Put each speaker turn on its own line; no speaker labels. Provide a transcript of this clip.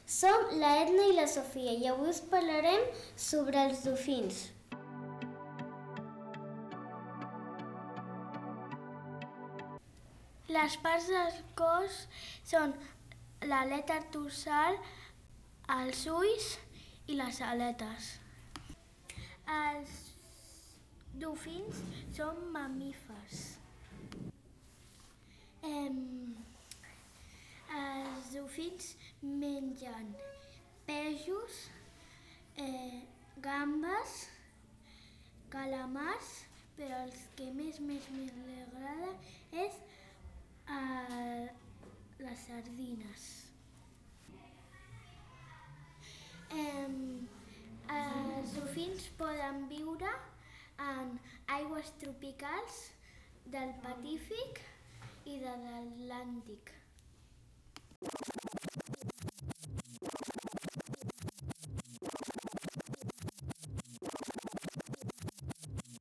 Som la Edna i la Sofia i avui us parlarem sobre els dofins.
Les parts del cos són l'aleta dorsal, els ulls i les aletes. Els dofins són mamífers. Els dofins mengen peixos, gambes, calamars, però el que més li agrada és les sardines. Els dofins poden viure en aigües tropicals del Pacífic i de l'Atlàntic.